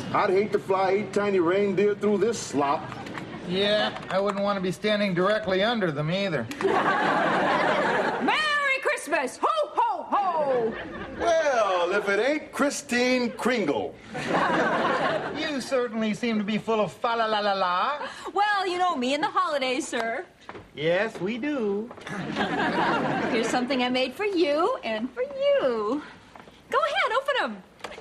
I'd hate to fly 8 tiny reindeer through this slop. Yeah, I wouldn't want to be standing directly under them either. Merry Christmas! Ho, ho, ho! Well, if it ain't Christine Kringle. You certainly seem to be full of fa-la-la-la-la. Well, you know me and the holidays, sir. Yes, we do. Here's something I made for you and for you. Go ahead, open them.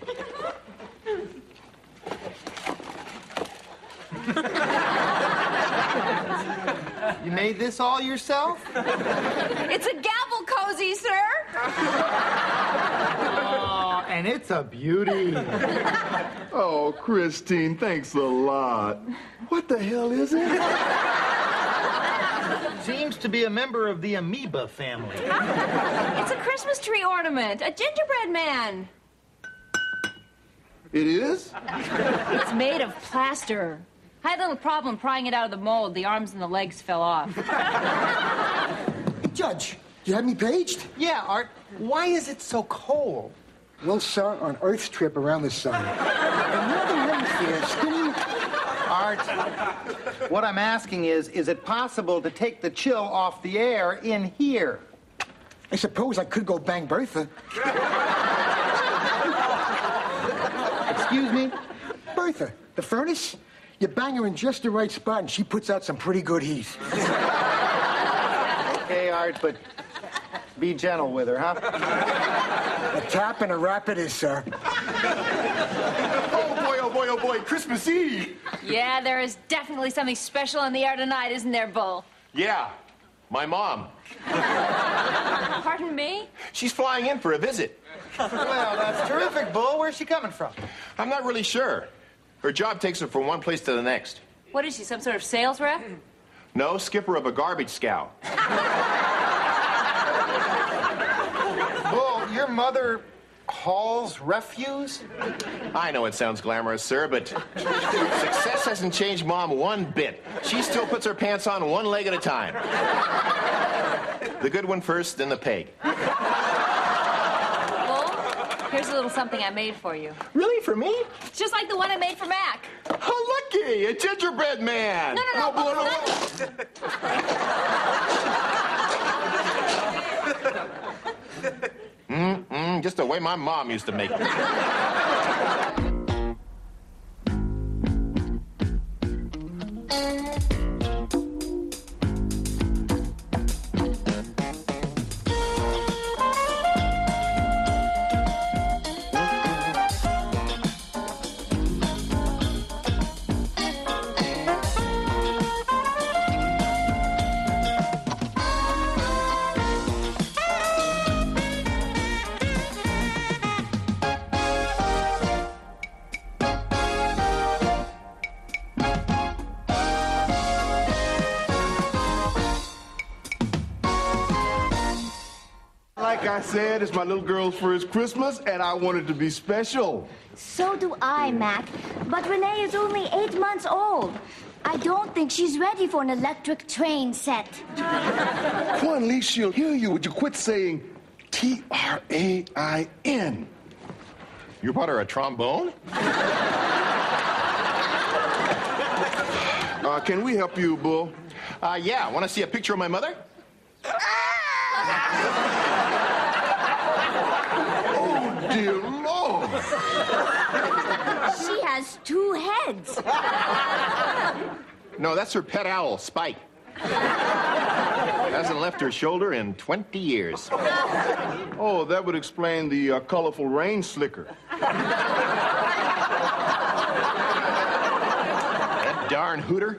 You made this all yourself? It's a gavel cozy, sir. Oh, and it's a beauty. Oh, Christine, thanks a lot. What the hell is it? Seems to be a member of the amoeba family. It's a Christmas tree ornament, a gingerbread man. It is? It's made of plaster. I had a little problem prying it out of the mold. The arms and the legs fell off. Judge, you have me paged? Yeah, Art, why is it so cold? Well, sir, on Earth's trip around the sun, the northern hemisphere is spinning... Art, what I'm asking is it possible to take the chill off the air in here? I suppose I could go bang Bertha. Excuse me? Bertha, the furnace? You bang her in just the right spot and she puts out some pretty good heat. Okay, Art, but be gentle with her, huh? A tap and a rap it is, sir. Oh, boy, oh, boy, Christmas Eve. Yeah, there is definitely something special in the air tonight, isn't there, Bull? Yeah, my mom. Pardon me? She's flying in for a visit. Well, that's terrific, Bull. Where's she coming from? I'm not really sure. Her job takes her from one place to the next. What is she, some sort of sales rep? No, skipper of a garbage scow. Bull, your mother hauls refuse? I know it sounds glamorous, sir, but success hasn't changed Mom one bit. She still puts her pants on one leg at a time. The good one first, then the peg. Here's a little something I made for you. Really, for me? It's just like the one I made for Mac. Oh, looky, a gingerbread man. No. Just the way my mom used to make it. Like I said, it's my little girl's first Christmas, and I want it to be special. So do I, Mac. But Renee is only 8 months old. I don't think she's ready for an electric train set. Come on, at least she'll hear you. Would you quit saying T-R-A-I-N? You bought her a trombone? Can we help you, Bull? Yeah. Want to see a picture of my mother? Oh, dear Lord. She has 2 heads. No, that's her pet owl, Spike. Hasn't left her shoulder in 20 years. Oh, that would explain the colorful rain slicker. That darn hooter.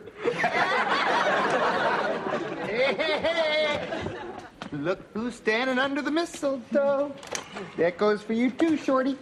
Hey. Look who's standing under the mistletoe. That goes for you too, Shorty.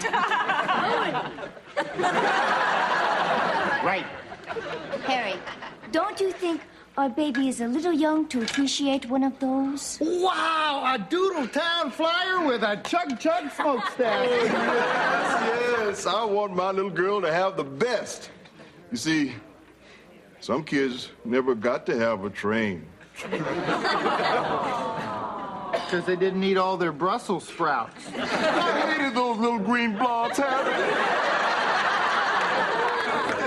Right. Harry, don't you think our baby is a little young to appreciate one of those? Wow, a Doodletown flyer with a chug-chug smokestack. Yes, I want my little girl to have the best. You see, some kids never got to have a train. Because they didn't eat all their Brussels sprouts. I hated those little green blobs, Harry.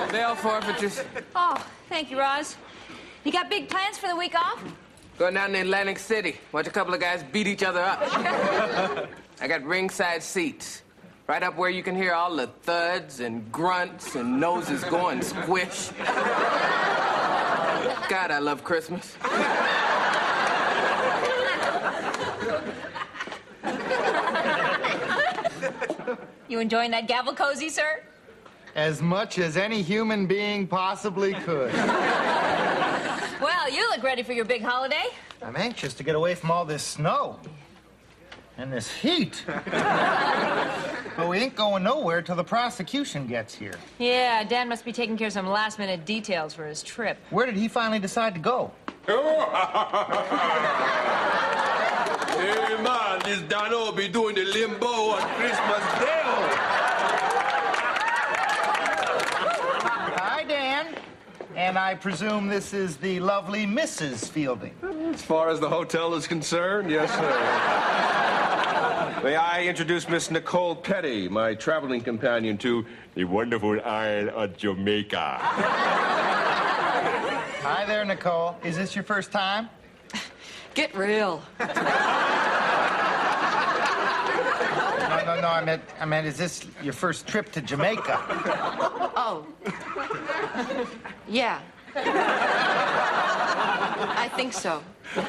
Bail forfeitures. Oh, thank you, Roz. You got big plans for the week off? Going down to Atlantic City. Watch a couple of guys beat each other up. I got ringside seats. Right up where you can hear all the thuds and grunts and noses going squish. God, I love Christmas. You enjoying that gavel cozy, sir? As much as any human being possibly could. Well, you look ready for your big holiday. I'm anxious to get away from all this snow and this heat. But we ain't going nowhere till the prosecution gets here. Yeah, Dan must be taking care of some last-minute details for his trip. Where did he finally decide to go? Hey, man, this Dano be doing the limbo on Christmas Day. Hi, Dan. And I presume this is the lovely Mrs. Fielding. As far as the hotel is concerned, yes, sir. May I introduce Miss Nicole Petty, my traveling companion to the wonderful Isle of Jamaica. Hi there, Nicole. Is this your first time? Get real. No, I meant, is this your first trip to Jamaica? Oh. Yeah. I think so.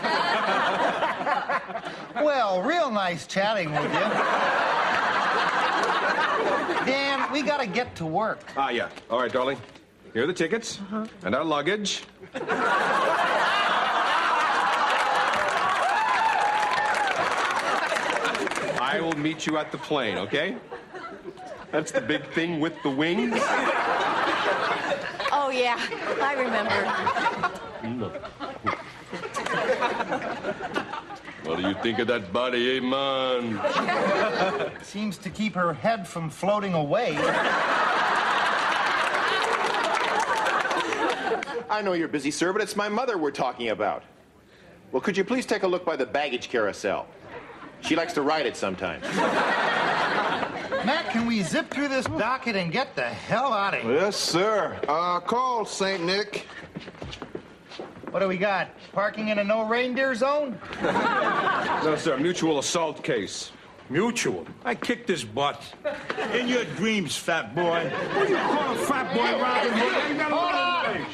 Well, real nice chatting with you. Dan, we gotta get to work. Ah, yeah. All right, darling. Here are the tickets and our luggage. I will meet you at the plane, okay? That's the big thing with the wings. Oh, yeah. I remember. What do you think of that body, eh, man? Seems to keep her head from floating away. I know you're busy, sir, but it's my mother we're talking about. Well, could you please take a look by the baggage carousel? She likes to ride it sometimes. Matt, can we zip through this docket and get the hell out of here? Yes, sir. Call St. Nick. What do we got? Parking in a no reindeer zone? No, sir. Mutual assault case. Mutual? I kicked his butt. In your dreams, fat boy. What do you call a fat boy, Robin Hood? I ain't got a lot of age.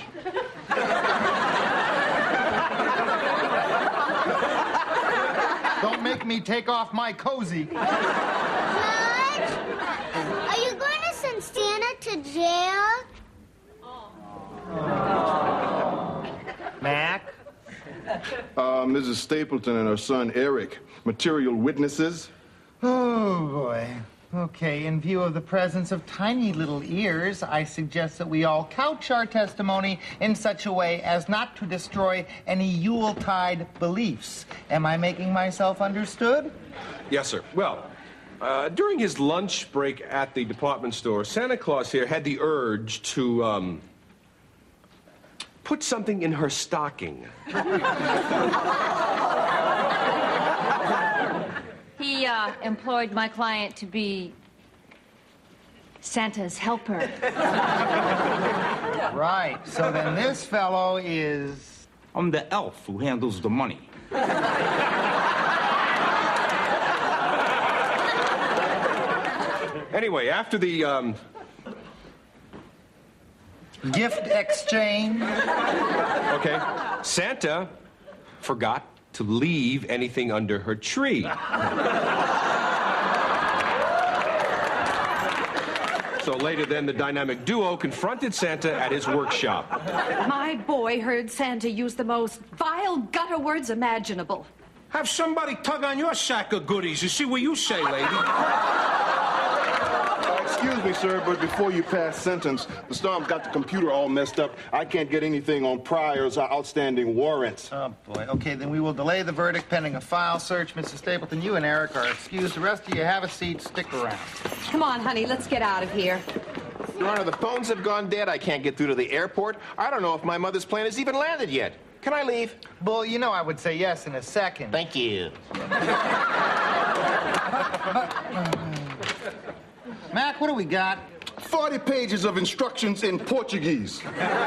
Don't make me take off my cozy. What? Are you going to send Santa to jail? Mac? Mrs. Stapleton and her son, Eric. Material witnesses. Oh, boy. Okay, in view of the presence of tiny little ears, I suggest that we all couch our testimony in such a way as not to destroy any Yuletide beliefs. Am I making myself understood? Yes, sir. Well, during his lunch break at the department store, Santa Claus here had the urge to, put something in her stocking. He employed my client to be Santa's helper. Right. So then this fellow is... I'm the elf who handles the money. Anyway, after the, gift exchange? Okay, Santa forgot to leave anything under her tree. So later then, the dynamic duo confronted Santa at his workshop. My boy heard Santa use the most vile gutter words imaginable. Have somebody tug on your sack of goodies and see what you say, lady. Excuse me, sir, but before you pass sentence, the storm's got the computer all messed up. I can't get anything on priors or outstanding warrants. Oh, boy. Okay, then we will delay the verdict pending a file search. Mrs. Stapleton, you and Eric are excused. The rest of you have a seat. Stick around. Come on, honey, let's get out of here. Your Honor, the phones have gone dead. I can't get through to the airport. I don't know if my mother's plane has even landed yet. Can I leave? Well, you know I would say yes in a second. Thank you. Mac, what do we got? 40 pages of instructions in Portuguese.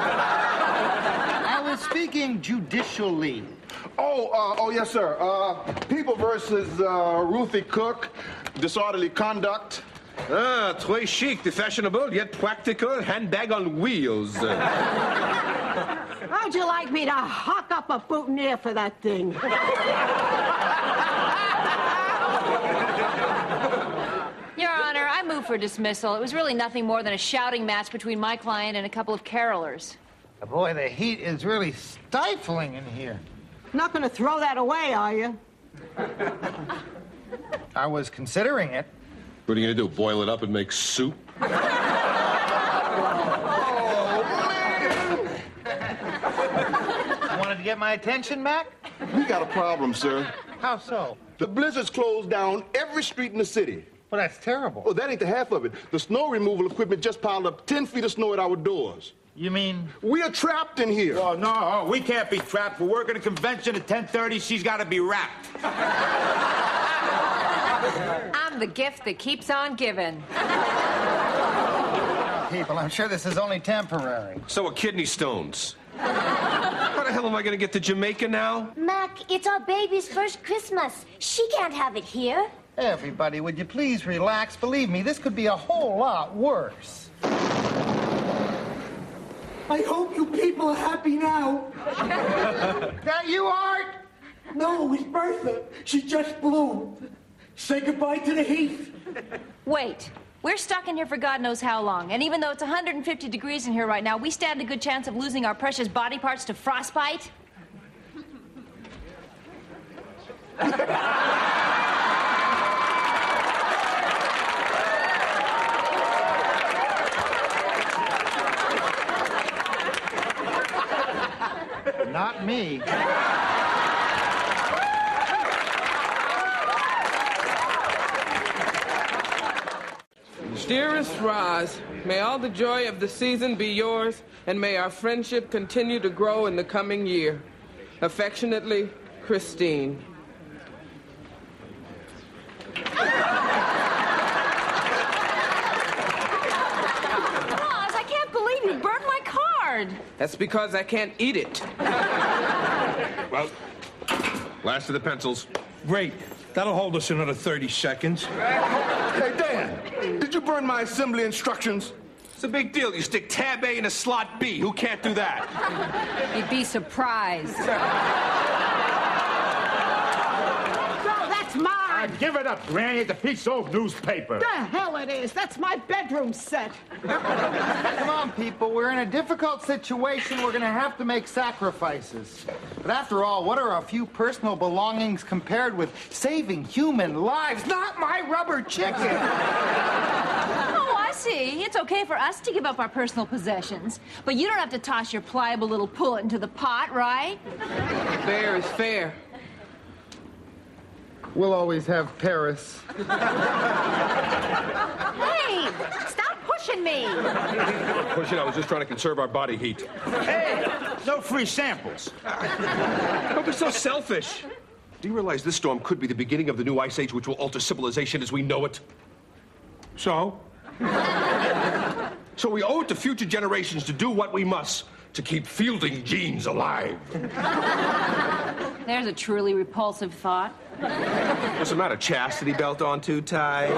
I was speaking judicially. Oh, yes, sir. People versus Ruthie Cook, disorderly conduct. Ah, très chic, the fashionable yet practical handbag on wheels. How'd you like me to hock up a boutonniere for that thing? Your Honor, I move for dismissal. It was really nothing more than a shouting match between my client and a couple of carolers. Boy, the heat is really stifling in here. Not going to throw that away, are you? I was considering it. What are you going to do, boil it up and make soup? Wanted to get my attention, Mac? We got a problem, sir. How so? The blizzard's closed down every street in the city. Well, that's terrible. Oh, that ain't the half of it. The snow removal equipment just piled up 10 feet of snow at our doors. You mean? We are trapped in here. Oh, no, we can't be trapped. We're working a convention at 10:30. She's got to be wrapped. I'm the gift that keeps on giving. People, I'm sure this is only temporary. So are kidney stones. How the hell am I going to get to Jamaica now? Mac, it's our baby's first Christmas. She can't have it here. Everybody, would you please relax? Believe me, this could be a whole lot worse. I hope you people are happy now. That you, Art? No, it's Bertha. She just blew. Say goodbye to the heath. Wait. We're stuck in here for God knows how long. And even though it's 150 degrees in here right now, we stand a good chance of losing our precious body parts to frostbite? Not me. Dearest Roz, may all the joy of the season be yours, and may our friendship continue to grow in the coming year. Affectionately, Christine. Roz, I can't believe you burned my card. That's because I can't eat it. Well, last of the pencils. Great. That'll hold us another 30 seconds. Hey, Dan, did you burn my assembly instructions? It's a big deal. You stick tab A in a slot B. Who can't do that? You'd be surprised. That's mine. Give it up, Granny. It's a piece of old newspaper. The hell it is. That's my bedroom set. Come on, people. We're in a difficult situation. We're going to have to make sacrifices. But after all, what are a few personal belongings compared with saving human lives? Not my rubber chicken. Oh, I see. It's okay for us to give up our personal possessions. But you don't have to toss your pliable little pullet into the pot, right? Fair is fair. We'll always have Paris. Hey, stop pushing me. Push it. I was just trying to conserve our body heat. Hey, no free samples. Don't be so selfish. Do you realize this storm could be the beginning of the new ice age, which will alter civilization as we know it? So? So we owe it to future generations to do what we must to keep fielding genes alive. There's a truly repulsive thought. What's the matter? Chastity belt on too tight?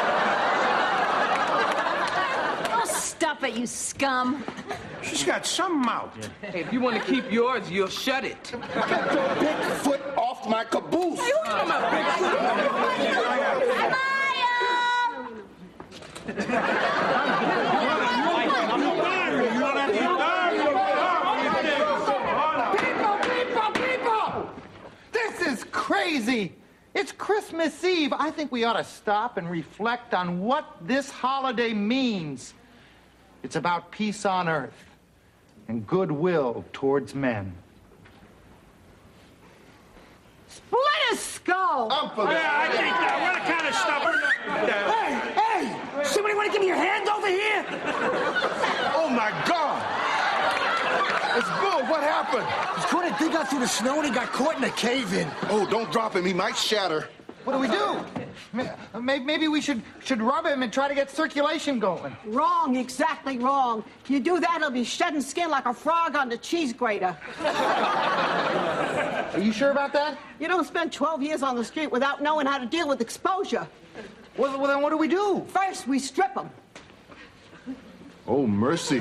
Oh, stop it, you scum. She's got some mouth. Hey, if you want to keep yours, you'll shut it. Get your big foot off my caboose. You come up, big People! This is crazy. It's Christmas Eve. I think we ought to stop and reflect on what this holiday means. It's about peace on earth and goodwill towards men. Split his skull. I'm for Yeah, I think that. What kind of stuff? Hey, somebody want to give me your hand over here? Oh, my God. It's Bill. What happened? He's trying to dig out through the snow and he got caught in a cave-in. Oh, don't drop him. He might shatter. What do we do? Maybe we should rub him and try to get circulation going. Wrong, exactly wrong. You do that, he'll be shedding skin like a frog on the cheese grater. Are you sure about that? You don't spend 12 years on the street without knowing how to deal with exposure. Well, then what do we do? First, we strip him. Oh, mercy.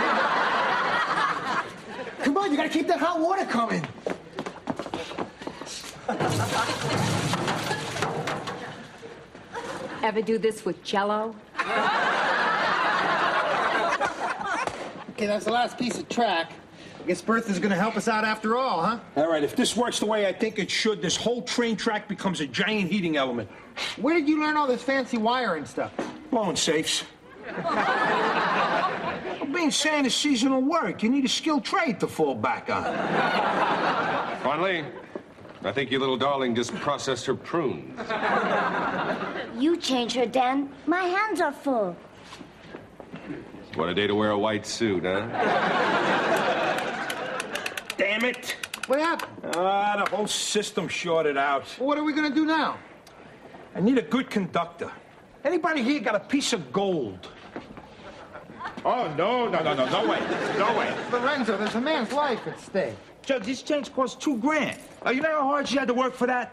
Come on, you gotta keep that hot water coming. Ever do this with Jell-O? Okay, that's the last piece of track. I guess Bertha's gonna help us out after all, huh? All right, if this works the way I think it should, this whole train track becomes a giant heating element. Where did you learn all this fancy wiring stuff? Blowing safes. Well, being Santa's seasonal work, you need a skilled trade to fall back on. Finally, I think your little darling just processed her prunes. You change her, Dan. My hands are full. What a day to wear a white suit, huh? Damn it. What happened? The whole system shorted out. What are we gonna do now? I need a good conductor. Anybody here got a piece of gold? Oh, no way. No way. Lorenzo, there's a man's life at stake. Judge, this change cost $2,000. You know how hard she had to work for that?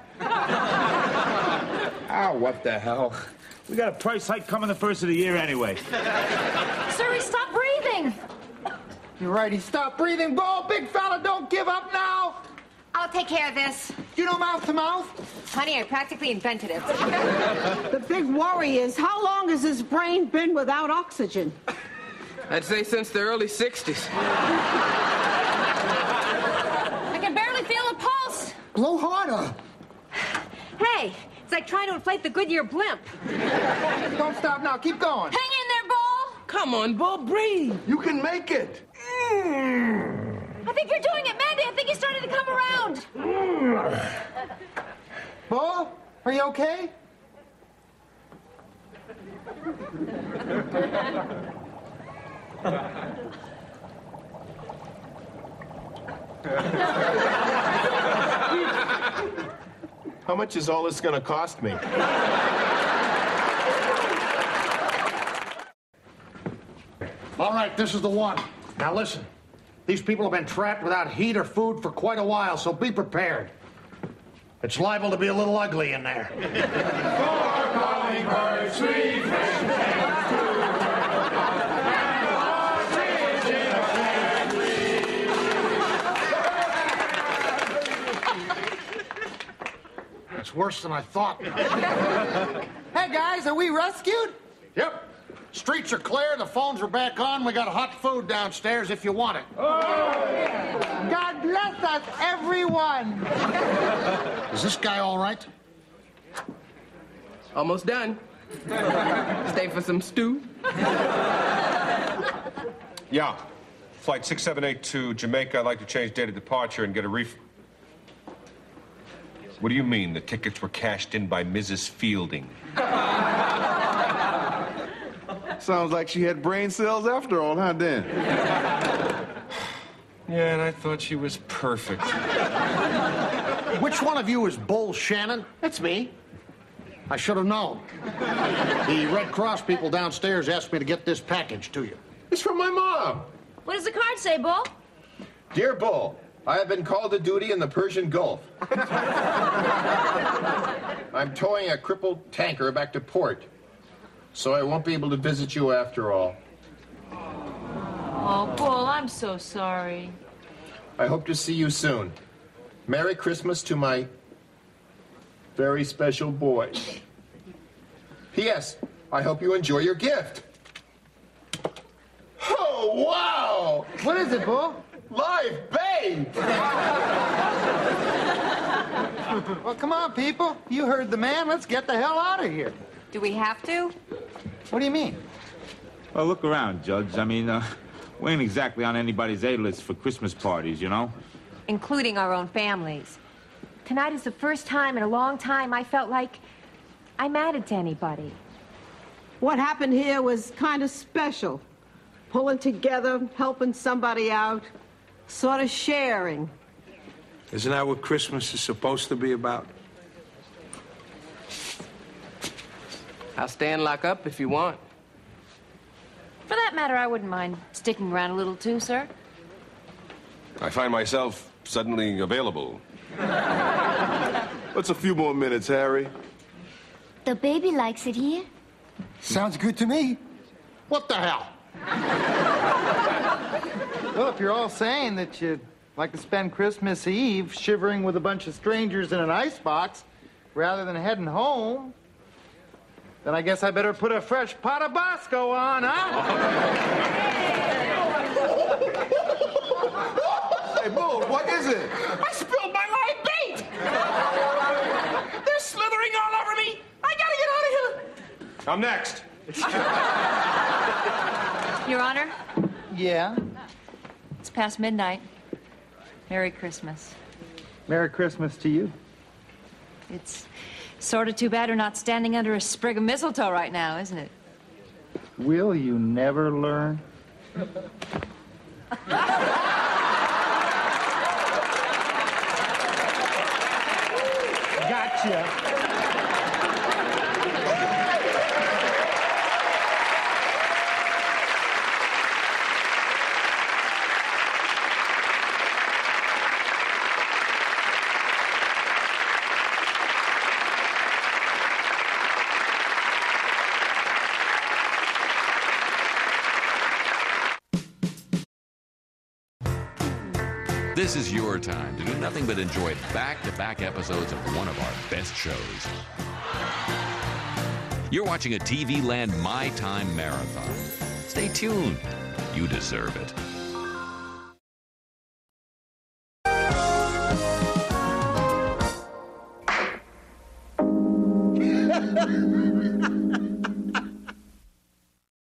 What the hell? We got a price hike coming the first of the year anyway. Sir, he stopped breathing. You're right, he stopped breathing. Bo, big fella, don't give up now. I'll take care of this. You know mouth to mouth? Honey, I practically invented it. The big worry is, how long has his brain been without oxygen? I'd say since the early 60s. I can barely feel a pulse. Blow harder. Hey, it's like trying to inflate the Goodyear blimp. Don't stop now, keep going. Hang in there, Bull. Come on, Bull, breathe. You can make it. I think you're doing it, Mandy. I think he's starting to come around. Bo, are you okay? How much is all this going to cost me? All right, this is the one. Now listen, these people have been trapped without heat or food for quite a while, so be prepared. It's liable to be a little ugly in there. It's worse than I thought. Hey, guys, are we rescued? Yep. Streets are clear, the phones are back on, we got hot food downstairs if you want it. God bless us, everyone. Is this guy all right? Almost done. Stay for some stew? Yeah. Flight 678 to Jamaica. I'd like to change date of departure and get a refund. What do you mean the tickets were cashed in by Mrs. Fielding? Sounds like she had brain cells after all, huh, Dan? Yeah, and I thought she was perfect. Which one of you is Bull Shannon? That's me. I should have known. The Red Cross people downstairs asked me to get this package to you. It's from my mom. What does the card say, Bull? Dear Bull, I have been called to duty in the Persian Gulf. I'm towing a crippled tanker back to port, so I won't be able to visit you after all. Oh, Bull, I'm so sorry. I hope to see you soon. Merry Christmas to my very special boy. P.S. I hope you enjoy your gift. Oh, wow! What is it, Bull? Live babe! Well, come on, people. You heard the man. Let's get the hell out of here. Do we have to? What do you mean? Well, look around, Judge. I mean, we ain't exactly on anybody's A-list for Christmas parties, you know? Including our own families. Tonight is the first time in a long time I felt like I mattered to anybody. What happened here was kind of special. Pulling together, helping somebody out, sort of sharing. Isn't that what Christmas is supposed to be about? I'll stay and lock up if you want. For that matter, I wouldn't mind sticking around a little too, sir. I find myself suddenly available. What's a few more minutes, Harry? The baby likes it here. Sounds good to me. What the hell? Well, if you're all saying that you'd like to spend Christmas Eve shivering with a bunch of strangers in an icebox rather than heading home, then I guess I better put a fresh pot of Bosco on, huh? Hey, Bull, what is it? I spilled my live bait! They're slithering all over me! I gotta get out of here! I'm next. Your Honor, Yeah? it's past midnight. Merry Christmas. Merry Christmas to you. It's sort of too bad we're not standing under a sprig of mistletoe right now, isn't it? Will you never learn? Gotcha. This is your time to do nothing but enjoy back-to-back episodes of one of our best shows. You're watching a TV Land My Time Marathon. Stay tuned. You deserve it.